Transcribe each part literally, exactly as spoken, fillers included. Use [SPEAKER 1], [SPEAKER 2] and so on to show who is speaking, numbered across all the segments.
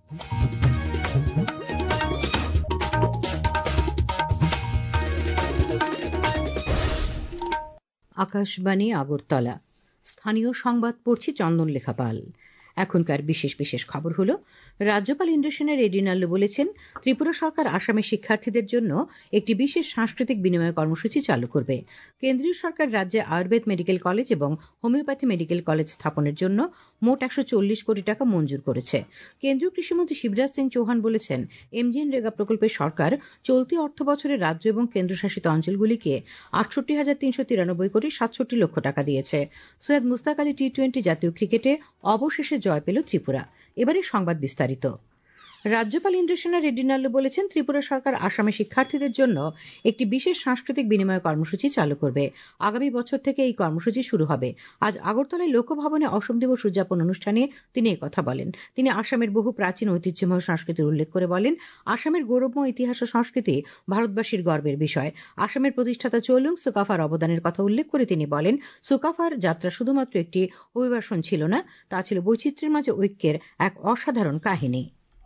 [SPEAKER 1] আকাশবাণী আগরতলা। স্থানীয় সংবাদ পড়ছি চন্দনলেখা পাল। এখনকার বিশেষ বিশেষ খবর হলো, রাজ্যপাল ইন্দ্রসেনা রেড্ডি নাল্লু বলেছেন, ত্রিপুরা সরকার আসামের শিক্ষার্থীদের জন্য একটি বিশেষ সাংস্কৃতিক বিনিময় কর্মসূচি চালু করবে। কেন্দ্রীয় সরকার রাজ্যে আয়ুর্বেদ মেডিকেল কলেজ এবং হোমিওপ্যাথি মেডিকেল কলেজ স্থাপনের জন্য মোট একশো চল্লিশ কোটি টাকা মঞ্জুর করেছে। কেন্দ্রীয় কৃষিমন্ত্রী শিবরাজ সিং চৌহান বলেছেন, এমজিএনরেগা প্রকল্পে সরকার চলতি অর্থ বছরে রাজ্য এবং কেন্দ্রশাসিত অঞ্চলগুলিকে আটষট্টি হাজার তিনশো তিরানব্বই কোটি সাতষট্টি লক্ষ টাকা দিয়েছে। সৈয়দ মুস্তাক আলী টি টোয়েন্টি জাতীয় ক্রিকেটে অবশেষে জয় পেল ত্রিপুরা। এবারে সংবাদ বিস্তারিত। রাজ্যপাল ইন্দ্রসেনা রেড্ডি নাল্লু বলেছেন, ত্রিপুরা সরকার আসামের শিক্ষার্থীদের জন্য একটি বিশেষ সাংস্কৃতিক বিনিময় কর্মসূচি চালু করবে। আগামী বছর থেকে এই কর্মসূচি শুরু হবে। আজ আগরতলায় লোকভবনে অসম দিবস উদযাপন অনুষ্ঠানে তিনি কথা বলেন। তিনি আসামের বহু প্রাচীন ঐতিহ্যময় সংস্কৃতির উল্লেখ করে বলেন, আসামের গৌরবময় ইতিহাস ও সংস্কৃতি ভারতবাসীর গর্বের বিষয়। আসামের প্রতিষ্ঠাতা চৌলুং সুকাফার অবদানের কথা উল্লেখ করে তিনি বলেন, সুকাফার যাত্রা শুধুমাত্র একটি অভিবাসন ছিল না, তা ছিল বৈচিত্র্যের মাঝে ঐক্যের এক অসাধারণ কাহিনী।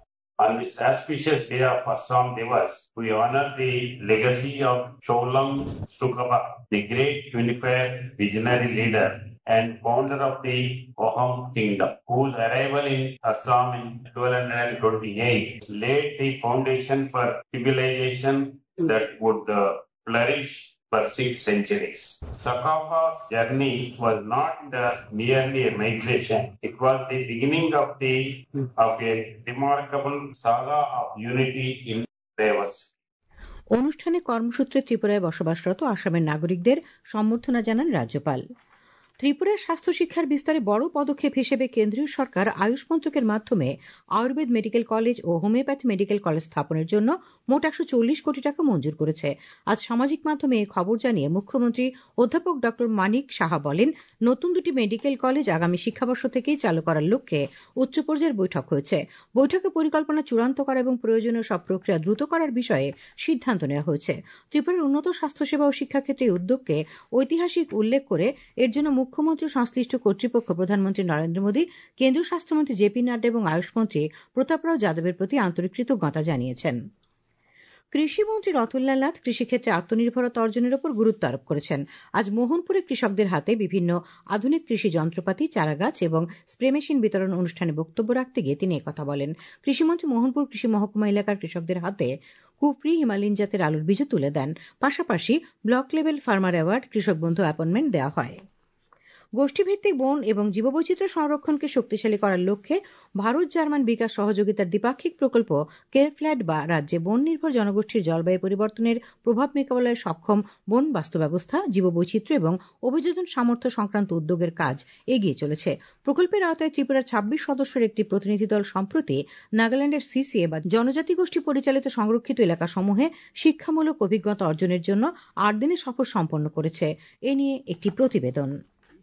[SPEAKER 2] On this auspicious day of Assam Divas, we honor the legacy of Cholung Sukapa, the great unifier, visionary leader and founder of the Ahom Kingdom, whose arrival in Assam in twelve twenty-eight laid the foundation for civilization that would uh, flourish for six centuries. Sakafa's journey was not the, merely a migration. It was the beginning of the of a remarkable saga of unity in diversity.
[SPEAKER 1] অনুষ্ঠানে কর্মসূত্রে ত্রিপুরায় বসবাসরত আসামের নাগরিকদের সম্বর্ধনা জানান রাজ্যপাল। ত্রিপুরার স্বাস্থ্য শিক্ষার বিস্তারে বড় পদক্ষেপ হিসেবে কেন্দ্রীয় সরকার আয়ুষ মন্ত্রকের মাধ্যমে আয়ুর্বেদ মেডিকেল কলেজ ও হোমিওপ্যাথি মেডিকেল কলেজ স্থাপনের জন্য মোট একশো চল্লিশ কোটি টাকা মঞ্জুর করেছে। আজ সামাজিক মাধ্যমে এই খবর জানিয়ে মুখ্যমন্ত্রী অধ্যাপক ডক্টর মানিক সাহা বলেন, নতুন দুটি মেডিকেল কলেজ আগামী শিক্ষাবর্ষ থেকেই চালু করার লক্ষ্যে উচ্চ পর্যায়ের বৈঠক হয়েছে। বৈঠকে পরিকল্পনা চূড়ান্ত করা এবং প্রয়োজনীয় সব প্রক্রিয়া দ্রুত করার বিষয়ে সিদ্ধান্ত নেওয়া হয়েছে। ত্রিপুরার উন্নত স্বাস্থ্যসেবা ও শিক্ষাক্ষেত্রে এই উদ্যোগকে ঐতিহাসিক উল্লেখ করে এর জন্য মুখ্যমন্ত্রী সংশ্লিষ্ট কর্তৃপক্ষ, প্রধানমন্ত্রী নরেন্দ্র মোদী, কেন্দ্রীয় স্বাস্থ্যমন্ত্রী জেপি নাড্ডা এবং আয়ুষ মন্ত্রী প্রতাপ রাও যাদবের প্রতি আন্তরিক কৃতজ্ঞতা জানিয়েছেন। কৃষিমন্ত্রী রতনলাল নাথ কৃষিক্ষেত্রে আত্মনির্ভরতা অর্জনের উপর গুরুত্ব আরোপ করেছেন। আজ মোহনপুরে কৃষকদের হাতে বিভিন্ন আধুনিক কৃষি যন্ত্রপাতি, চারাগাছ এবং স্প্রে মেশিন বিতরণ অনুষ্ঠানে বক্তব্য রাখতে গিয়ে তিনি একথা বলেন। কৃষিমন্ত্রী মোহনপুর কৃষি মহকুমা এলাকার কৃষকদের হাতে কুপরি হিমালয়ান জাতের আলুর বীজও তুলে দেন। পাশাপাশি ব্লক লেভেল ফার্মার অ্যাওয়ার্ড, কৃষক বন্ধু অ্যাপয়েন্টমেন্ট দেওয়া হয়। গোষ্ঠীভিত্তিক বন এবং জীববৈচিত্র্য সংরক্ষণকে শক্তিশালী করার লক্ষ্যে ভারত জার্মান বিকাশ সহযোগিতার দ্বিপাক্ষিক প্রকল্প কেরফ্ল্যাট বা রাজ্যে বন নির্ভর জনগোষ্ঠীর জলবায়ু পরিবর্তনের প্রভাব মোকাবেলায় সক্ষম বন বাস্তু ব্যবস্থা, জীববৈচিত্র্য এবং অভিযোজন সামর্থ্য সংক্রান্ত উদ্যোগের কাজ এগিয়ে চলেছে। প্রকল্পের আওতায় ত্রিপুরার ছাব্বিশ সদস্যের একটি প্রতিনিধি দল সম্প্রতি নাগাল্যান্ডের সিসিএ বা জনজাতি গোষ্ঠী পরিচালিত সংরক্ষিত এলাকাসমূহে শিক্ষামূলক অভিজ্ঞতা অর্জনের জন্য আট দিনের সফর সম্পন্ন করেছে। এ নিয়ে একটি প্রতিবেদন।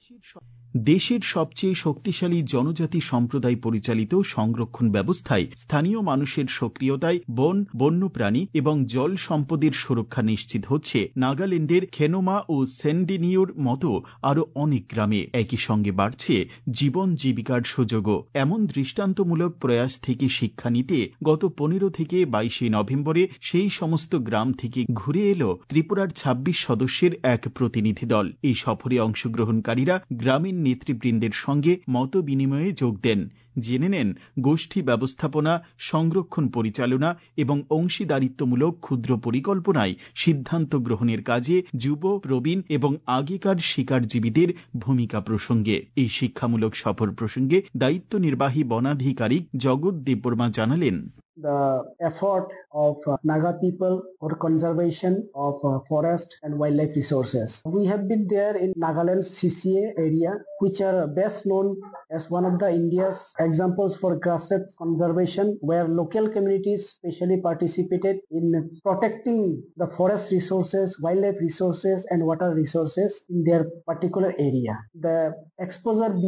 [SPEAKER 3] দেশের সবচেয়ে শক্তিশালী জনজাতি সম্প্রদায় পরিচালিত সংরক্ষণ ব্যবস্থায় স্থানীয় মানুষের সক্রিয়তায় বন, বন্যপ্রাণী এবং জল সম্পদের সুরক্ষা নিশ্চিত হচ্ছে নাগাল্যান্ডের খেনোমা ও সেন্ডিনিওর মতো আরো অনেক গ্রামে। একই সঙ্গে বাড়ছে জীবন জীবিকার সুযোগও। এমন দৃষ্টান্তমূলক প্রয়াস থেকে শিক্ষা নিতে গত পনেরো থেকে বাইশে নভেম্বরে সেই সমস্ত গ্রাম থেকে ঘুরে এলো ত্রিপুরার ছাব্বিশ সদস্যের এক প্রতিনিধি দল। এই সফরে অংশগ্রহণকারীরা গ্রামীণ নেতৃবৃন্দের সঙ্গে মত বিনিময়ে যোগ দেন। জেনে নেন গোষ্ঠী ব্যবস্থাপনা, সংরক্ষণ পরিচালনা এবং অংশীদারিত্বমূলক ক্ষুদ্র পরিকল্পনায় সিদ্ধান্ত গ্রহণের কাজে যুব, প্রবীণ এবং আগেকার শিকারজীবীদের ভূমিকা প্রসঙ্গে। এই শিক্ষামূলক সফর প্রসঙ্গে দায়িত্ব নির্বাহী বনাধিকারিক জগৎ দেববর্মা জানালেন,
[SPEAKER 4] the effort of uh, Naga people for conservation of uh, forest and wildlife resources. We have been there in Nagaland C C A area, which are best known as one of the India's examples for grassroots conservation, where local communities specially participated in protecting the forest resources, wildlife resources and water resources in their particular area. The exposure visit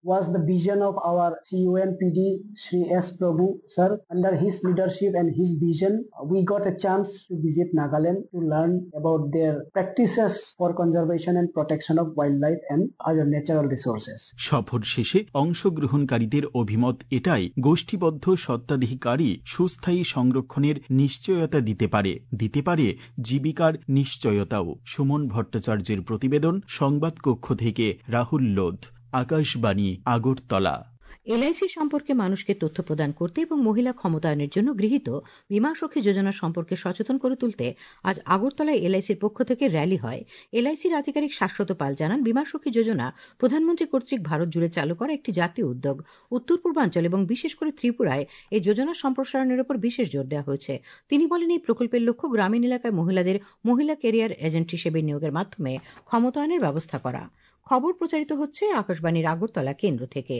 [SPEAKER 4] was the vision of our C U N P D, Shri S. Prabhu, sir. Under his leadership and his vision, we got a chance to visit Nagaland to learn about their practices for conservation and protection of wildlife and other natural resources.
[SPEAKER 3] সফর শেষে অংশগ্রহণকারীদের অভিমত এটাই, গোষ্ঠীবদ্ধ স্বত্বাধিকারী সুস্থায়ী সংরক্ষণের নিশ্চয়তা দিতে পারে দিতে পারে জীবিকার নিশ্চয়তাও। সুমন ভট্টাচার্যের প্রতিবেদন, সংবাদ কক্ষ থেকে রাহুল লোধ, আকাশবাণী, আগরতলা।
[SPEAKER 1] এলআইসি সম্পর্কে মানুষকে তথ্য প্রদান করতে এবং মহিলা ক্ষমতায়নের জন্য গৃহীত বীমা সখী যোজনা সম্পর্কে সচেতন করে তুলতে আজ আগরতলায় এলআইসির পক্ষ থেকে র্যালি হয়। এলআইসির আধিকারিক শাশ্বত পাল জানান, বীমা সখী যোজনা প্রধানমন্ত্রী কর্তৃক ভারত জুড়ে চালু করা একটি জাতীয় উদ্যোগ। উত্তর পূর্বাঞ্চল এবং বিশেষ করে ত্রিপুরায় এই যোজনা সম্প্রসারণের উপর বিশেষ জোর দেওয়া হয়েছে। তিনি বলেন, এই প্রকল্পের লক্ষ্য গ্রামীণ এলাকায় মহিলাদের মহিলা ক্যারিয়ার এজেন্ট হিসেবে নিয়োগের মাধ্যমে ক্ষমতায়নের ব্যবস্থা করা। খবর প্রচারিত হচ্ছে আকাশবাণীর আগরতলা কেন্দ্র থেকে।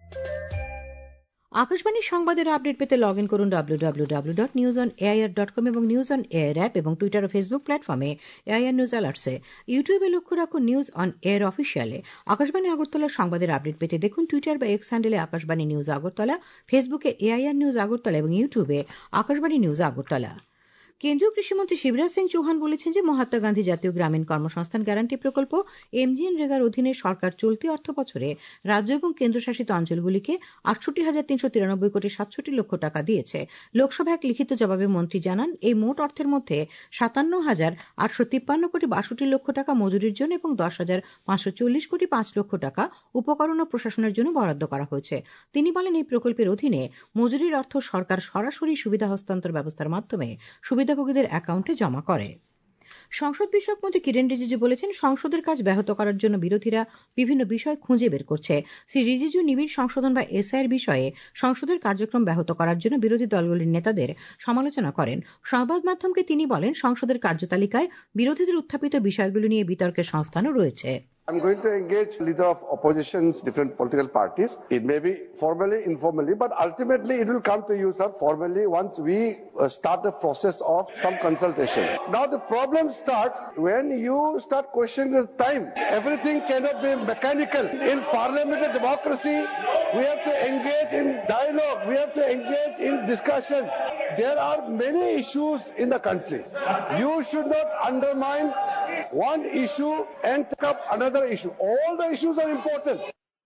[SPEAKER 1] আকাশবাণীর সংবাদের আপডেট পেতে লগ ইন করুন W W W dot news on AIR dot com এবং নিউজ অন এআইআর অ্যাপ এবং টুইটার ও ফেসবুক প্ল্যাটফর্মে এআইআর নিউজ অ্যালার্টসে। ইউটিউবে লক্ষ্য রাখুন নিউজ অন এয়ার অফিসিয়ালে। আকাশবাণী আগরতলার সংবাদের আপডেট পেতে দেখুন টুইটার বা এক্স হ্যান্ডেলে আকাশবাণী নিউজ আগরতলা, ফেসবুকে এআইআর নিউজ আগরতলা এবং ইউটিউবে আকাশবাণী নিউজ আগরতলা। কেন্দ্রীয় কৃষিমন্ত্রী শিবরাজ সিং চৌহান বলেছেন যে মহাত্মা গান্ধী জাতীয় গ্রামীণ কর্মসংস্থান গ্যারান্টি প্রকল্প এমজিএনরেগার অধীনে সরকার চলতি অর্থ বছরে রাজ্য এবং কেন্দ্রশাসিত অঞ্চলগুলিকে আটষট্টি হাজার তিনশো তিরানব্বই কোটি সাতষট্টি লক্ষ টাকা দিয়েছে। লোকসভায় এক লিখিত জবাবে মন্ত্রী জানান, এই মোট অর্থের মধ্যে সাতান্ন হাজার আটশো তিপ্পান্ন কোটি বাষট্টি লক্ষ টাকা মজুরির জন্য এবং দশ হাজার পাঁচশো চল্লিশ কোটি পাঁচ লক্ষ টাকা উপকরণ ও প্রশাসনের জন্য বরাদ্দ করা হয়েছে। তিনি বলেন, এই প্রকল্পের অধীনে মজুরির অর্থ সরকার সরাসরি সুবিধা হস্তান্তর ব্যবস্থার মাধ্যমে সুবিধাভোগীদের অ্যাকাউন্টে জমা করে। সংসদ বিষয়ক মন্ত্রী কিরেন রিজিজু বলেছেন, সংসদের কাজ ব্যাহত করার জন্য বিরোধীরা বিভিন্ন বিষয় খুঁজে বের করছে। শ্রী রিজিজু নিবিড় সংশোধন বা এসআইয়ের বিষয়ে সংসদের কার্যক্রম ব্যাহত করার জন্য বিরোধী দলগুলির নেতাদের সমালোচনা করেন। সংবাদ মাধ্যমকে তিনি বলেন, সংসদের কার্যতালিকায় বিরোধীদের উত্থাপিত বিষয়গুলি নিয়ে বিতর্কের সংস্থানও রয়েছে।
[SPEAKER 5] I'm going to engage leader of opposition's different political parties. It may be formally, informally, but ultimately it will come to you, sir, formally once we uh, start the process of some consultation. Now the problem starts when you start questioning the time. Everything cannot be mechanical. In parliamentary democracy, we have to engage in dialogue. We have to engage in discussion. There are many issues in the country. You should not undermine one issue and pick up another issue. All the issues are important.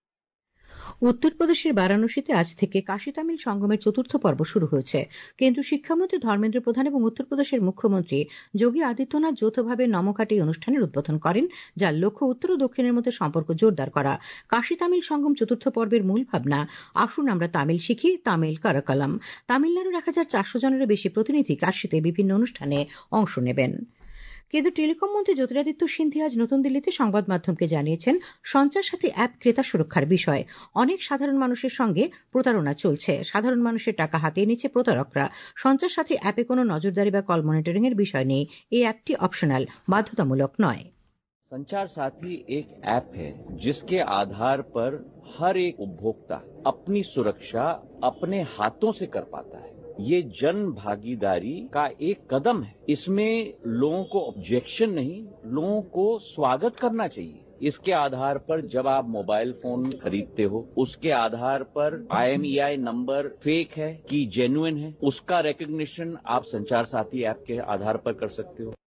[SPEAKER 1] উত্তরপ্রদেশের বারাণসীতে আজ থেকে কাশী তামিল সঙ্গমের চতুর্থ পর্ব শুরু হয়েছে। কেন্দ্রীয় শিক্ষামন্ত্রী ধর্মেন্দ্র প্রধান এবং উত্তরপ্রদেশের মুখ্যমন্ত্রী যোগী আদিত্যনাথ যৌথভাবে নমঘাটে এই অনুষ্ঠানের উদ্বোধন করেন, যার লক্ষ্য উত্তর ও দক্ষিণের মধ্যে সম্পর্ক জোরদার করা। কাশী তামিল সঙ্গম চতুর্থ পর্বের মূল ভাবনা, আসুন আমরা তামিল শিখি, তামিল কারাকালাম। তামিলনাড়ুর এক হাজার চারশো জনেরও বেশি প্রতিনিধি কাশীতে বিভিন্ন অনুষ্ঠানে অংশ নেবেন। কেন্দ্রীয় টেলিকম মন্ত্রী জ্যোতিরাদিত্য সিন্ধিয়া আজ নতুন দিল্লিতে সংবাদ মাধ্যমকে জানিয়েছেন, সঞ্চার সাথী অ্যাপ ক্রেতা সুরক্ষার বিষয়। অনেক সাধারণ মানুষের সঙ্গে প্রতারণা চলছে। সাধারণ মানুষের টাকা হাতিয়ে নিচ্ছে প্রতারকরা। সঞ্চার সাথী অ্যাপে কোনো নজরদারি বা কল মনিটরিং এর বিষয় নেই। এই অ্যাপটি অপশনাল, বাধ্যতামূলক নয়।
[SPEAKER 6] संचार साथी एक ऐप है जिसके आधार पर हर एक उपभोक्ता अपनी सुरक्षा अपने हाथों से कर पाता है। ये जन भागीदारी का एक कदम है। इसमें लोगों को ऑब्जेक्शन नहीं, लोगों को स्वागत करना चाहिए। इसके आधार पर जब आप मोबाइल फोन खरीदते हो, उसके आधार पर आईएमईआई नंबर फेक है कि जेन्युइन है, उसका रिकॉग्निशन आप संचार साथी ऐप के आधार पर कर सकते हो।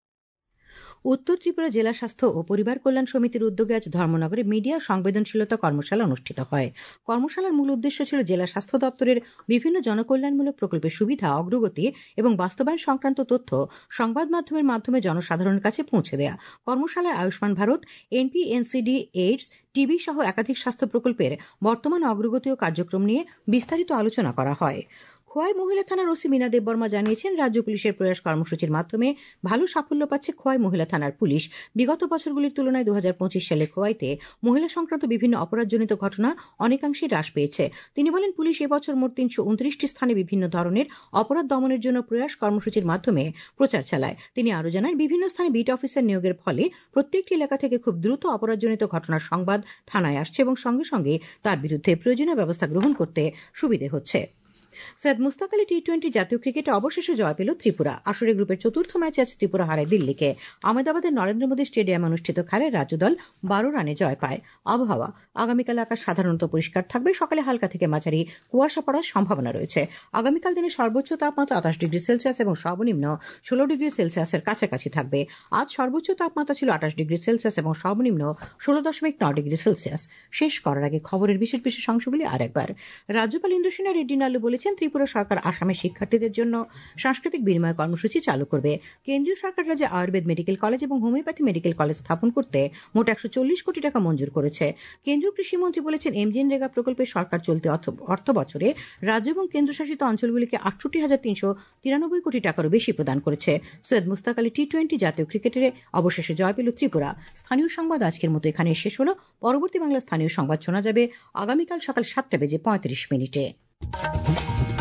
[SPEAKER 1] উত্তর ত্রিপুরা জেলা স্বাস্থ্য ও পরিবার কল্যাণ সমিতির উদ্যোগে আজ ধর্মনগরে মিডিয়া সংবেদনশীলতা কর্মশালা অনুষ্ঠিত হয়। কর্মশালার মূল উদ্দেশ্য ছিল জেলা স্বাস্থ্য দপ্তরের বিভিন্ন জনকল্যাণমূলক প্রকল্পের সুবিধা, অগ্রগতি এবং বাস্তবায়ন সংক্রান্ত তথ্য সংবাদ মাধ্যমের মাধ্যমে জনসাধারণের কাছে পৌঁছে দেয়া। কর্মশালায় Ayushman Bharat, NP, NCD, AIDS, TB সহ একাধিক স্বাস্থ্য প্রকল্পের বর্তমান অগ্রগতি ও কার্যক্রম নিয়ে বিস্তারিত আলোচনা করা হয়। খোয়াই মহিলা থানার ওসি মীনা দেববর্মা জানিয়েছেন, রাজ্য পুলিশের প্রয়াস কর্মসূচির মাধ্যমে ভালো সাফল্য পাচ্ছে খোয়াই মহিলা থানার পুলিশ। বিগত বছরগুলির তুলনায় দু হাজার পঁচিশ সালে খোয়াইতে মহিলা সংক্রান্ত বিভিন্ন অপরাধজনিত ঘটনা অনেকাংশেই হ্রাস পেয়েছে। তিনি বলেন, পুলিশ এবছর মোট তিনশো উনত্রিশটি স্থানে বিভিন্ন ধরনের অপরাধ দমনের জন্য প্রয়াস কর্মসূচির মাধ্যমে প্রচার চালায়। তিনি আরও জানান, বিভিন্ন স্থানে বিট অফিসার নিয়োগের ফলে প্রত্যেকটি এলাকা থেকে খুব দ্রুত অপরাধজনিত ঘটনার সংবাদ থানায় আসছে এবং সঙ্গে সঙ্গে তার বিরুদ্ধে প্রয়োজনীয় ব্যবস্থা গ্রহণ করতে সুবিধে হচ্ছে। সৈয়দ মুস্তাক আলী টি টোয়েন্টি জাতীয় ক্রিকেটে অবশেষে জয় পেল ত্রিপুরা। আসরে গ্রুপের চতুর্থ ম্যাচে আজ ত্রিপুরা হারায় দিল্লিকে। আহমেদাবাদের নরেন্দ্র মোদী স্টেডিয়ামে অনুষ্ঠিত খেলায় রাজ্য দল বারো রানে জয় পায়। আবহাওয়া আগামীকাল আকাশ সাধারণত পরিষ্কার থাকবে। সকালে হালকা থেকে মাঝারি কুয়াশা পড়ার সম্ভাবনা রয়েছে। আগামীকাল দিনের সর্বোচ্চ তাপমাত্রা আঠাশ ডিগ্রি সেলসিয়াস এবং সর্বনিম্ন ষোলো ডিগ্রি সেলসিয়াসের কাছাকাছি থাকবে। আজ সর্বোচ্চ তাপমাত্রা ছিল আঠাশ ডিগ্রি সেলসিয়াস এবং সর্বনিম্ন ষোলো দশমিক নয় ডিগ্রি সেলসিয়াস। শেষ করার আগে খবরের বিশেষ বিশেষ অংশগুলি আরেকবার। রাজ্যপাল ইন্দ্রসেনা রেড্ডি নালু বলেছেন, ত্রিপুরা সরকার আসামের শিক্ষার্থীদের জন্য সাংস্কৃতিক বিনিময় কর্মসূচি চালু করবে। কেন্দ্রীয় সরকার রাজ্যে আয়ুর্বেদ মেডিকেল কলেজ এবং হোমিওপ্যাথি মেডিকেল কলেজ স্থাপন করতে মোট একশো চল্লিশ কোটি টাকা মঞ্জুর করেছে। কেন্দ্রীয় কৃষিমন্ত্রী বলেছেন, এমজিএনরেগা প্রকল্পে সরকার চলতি অর্থ বছরে রাজ্য এবং কেন্দ্রশাসিত অঞ্চলগুলিকে আটষট্টি হাজার তিনশো তিরানব্বই কোটি টাকারও বেশি প্রদান করেছে। সৈয়দ মুস্তাক আলী টি টোয়েন্টি জাতীয় ক্রিকেটে অবশেষে জয় পেল ত্রিপুরা। স্থানীয় সংবাদ আজকের মতো এখানে শেষ হলো। পরবর্তী বাংলা স্থানীয় সংবাদ শোনা যাবে আগামীকাল সকাল সাতটা বেজে পঁয়ত্রিশ মিনিটে।